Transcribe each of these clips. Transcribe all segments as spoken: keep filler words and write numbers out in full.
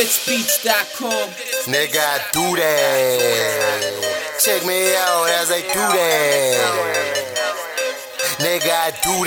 pitch beats dot com. Nigga, I do that. Check me out as I do that. Nigga, I do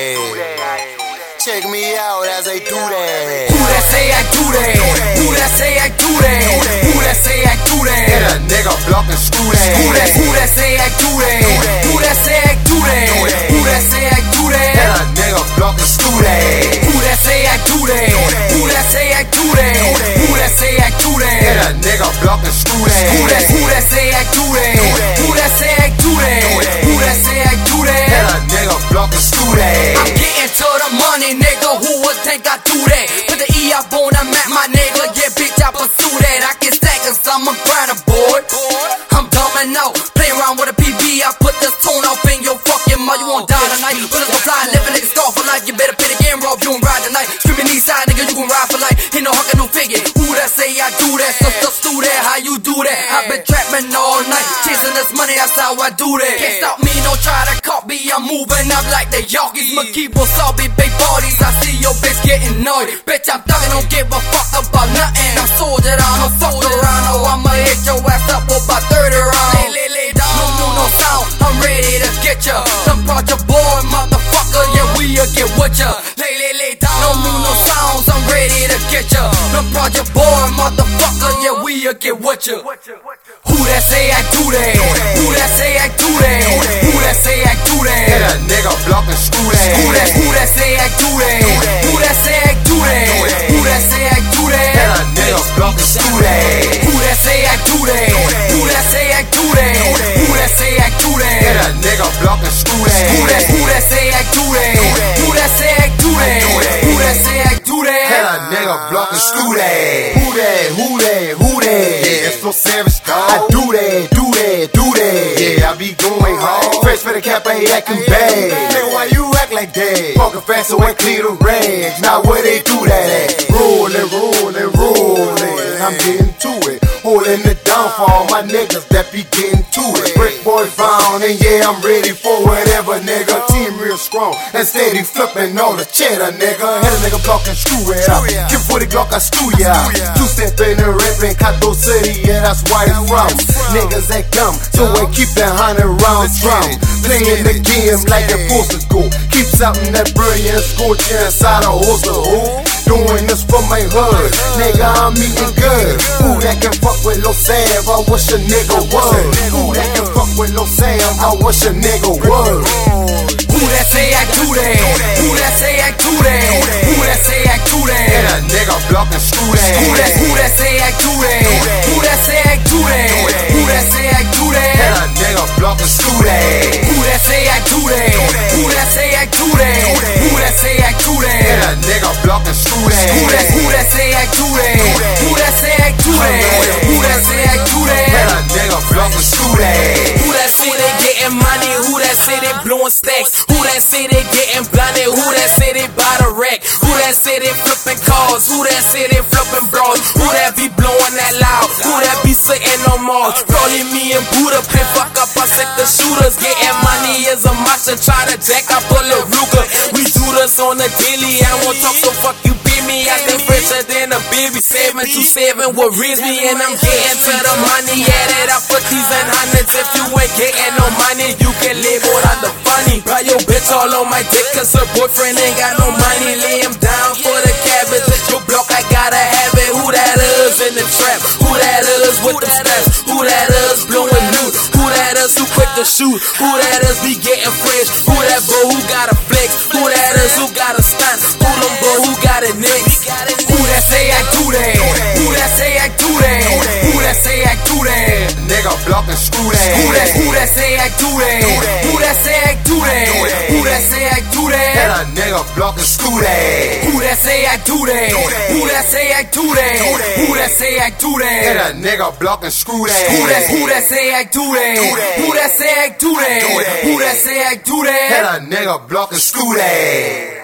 that. Check me out as I do that. Who that say I do that? Who that say I do that? Who that say I do that? Hit a nigga block and screw that. Who that, who that say I do that? Who that say I do that? Who that say I do that? Hit a nigga block and screw that. Who that say I do that? Who that say I do that? Who that say I do that? Hit a nigga block and screw that. Who that, who that say I do that? Who that say I do that? Who that say I do that? Hit a nigga block and screw that. I'm getting to the money, nigga. Who would think I do that? Put the E up on the map, my nigga. Yeah, bitch, I pursue that. I get stacked cause I'm a grinder, boy. I'm dumbing out, play around with a P B. I put this tone off in your fucking mouth. You won't die tonight. Bullets gon' fly, live a nigga star for life. You better pay the game raw if you don't ride tonight. Screaming east side, nigga, you gon' ride for life. Ain't no huckin', no figure. Who that say I do that? Sister, do that. How you do that? I've been trapping all night, chasing this money. That's how I do that. Can't stop me, no try to copy. I'm moving up like the Yorkies. My keyboard saw big big parties. I see your bitch getting naughty. Bitch, I'm thuggin', don't give a fuck about nothing. I'm soldier down, don't fuck around. Oh, I'ma hit your ass up with about thirty rounds. Lay, lay, lay down, no, no, no sound. I'm ready to get ya. Some project boy, motherfucker, yeah, we'll get with ya. Lay, lay, lay down, no, no, no sounds. I'm ready to get ya. Some project boy, motherfucker, yeah, we'll get with ya. Who that say I do that? Who that say I do that? Who that say I do that? Hit a nigga block and screw that. Who that, who that say I do that? Who that say I do that? Who that say I do that? Hit a nigga block and screw that. Who that say I do that? Who that say I do that? Who that say I do that? Hit a nigga block and screw that. Who that, who that say I do that? Who that say I do that? Who that say I do that? Hit a nigga block and screw that. Who that? Who that? Who that? Yeah, it's so savage, dog. I do that, do that, do that. Yeah, I be going hard. Fresh for the cap, I ain't acting bad. Nigga, why you act like that? Walking fast so I clear the rags. Now where they do that at? Rollin', rollin', rollin'. I'm getting to it. Holding it down for all my niggas that be getting to it. Brick boy found, and yeah, I'm ready for whatever, nigga. Team real strong, and steady flipping all the cheddar, nigga. Hit a nigga block and screw it up. Give for the Glock, I screw ya. Two step in the rap in Cato City, yeah, that's why it's from. Niggas ain't come, so I keep that hundred rounds drum. Playing the game like it's supposed to go. Keep something that brilliant, scorching inside a horse of hope. Doing this for my hood, nigga, I'm eating good. Who that can fuck with Lil Sam? I wish a nigga would. Who that can fuck with Lil Sam? I wish a nigga would. Who that say I do that? Who that say I do that? Who that say I do that? Hit a nigga block and screw that. Who that, who that say I do that? Who that say I do that? Who that say I do that? Hit a nigga block and screw that. Who that say I do that? Who that say I do that? Who that say I do that? Hit a nigga block and screw that. Who that, who that say I do that? Who that say I do that? Who that say I do that? Hit a nigga block and screw that. Who that say they getting money? Who that say they blowing stacks? Who that say they getting blinded? Who that say they buy the wreck? Who that say they flipping cars? Who that say they flipping bras? Who that be blowing that loud? Who that be sitting on Mars? Calling me and Buddha, pin fuck up, I set the shooters. Getting money is a must and try to jack up a little Ruger. We do this on the daily, I won't talk so fuck you beat me. I think fresher than a baby, seven to seven what raised me. And I'm getting to the money, add it up for these and hundreds. If you ain't getting no money, you can live without the funny. Buy your bitch all on my dick cause her boyfriend ain't got no money. Lay him down for the cabbage, at your block I gotta have it. Who that is in the trap? Who that is with the straps? Who that is blowing loot? Who that is who quick to shoot? Who that is be getting fresh? Who that boy who got a flex? Who that is who got a stunt? Who them boy who got a neck? Who that say I do that? Who that say I do that? Who that say I do that? Nigga block and screw that. Who that, who that say I do that? Who that say I do that? Who that say I do that? Hit a nigga block and screw that. Who that say I do that? Who that say I do that? Who that say I do that? Hit a nigga block and screw that. Who that, who that say I do that? Who that say I do that? Who that say I do that? Hit a nigga block and screw that.